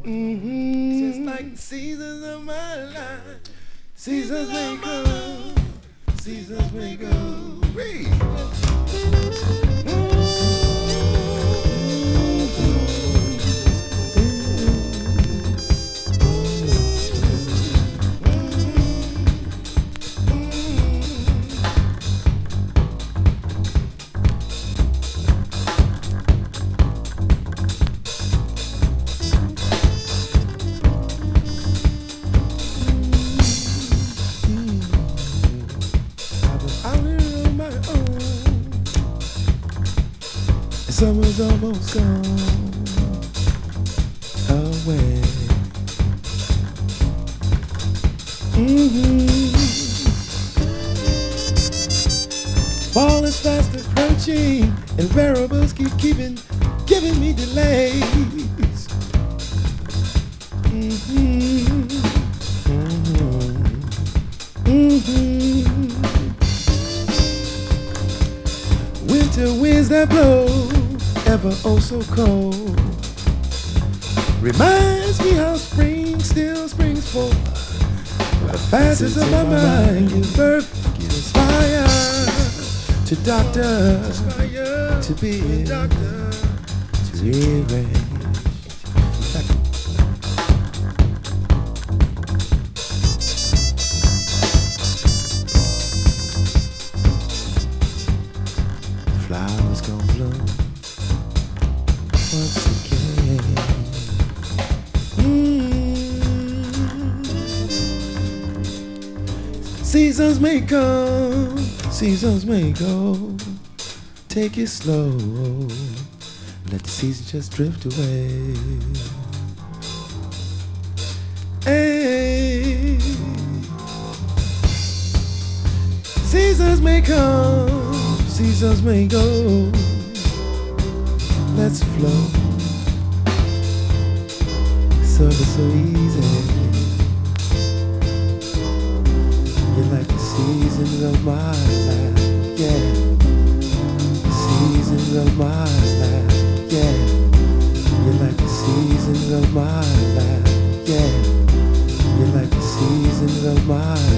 Just like the seasons of my life. Seasons may come, seasons may go. Summer's almost gone away. Fall is fast approaching, and variables keep giving me delays. Winter winds that blow ever oh so cold reminds me how spring still springs forth. The facets of my mind give birth, gives fire to doctor, to be, to rearrange. Flowers gon' bloom once again. Seasons may come, seasons may go. Take it slow, let the season just drift away. Hey. Seasons may come, seasons may go. Let's flow. So easy. You're like the seasons of my life, yeah. The seasons of my life, yeah. You're like the seasons of my life, yeah. You're like the seasons of my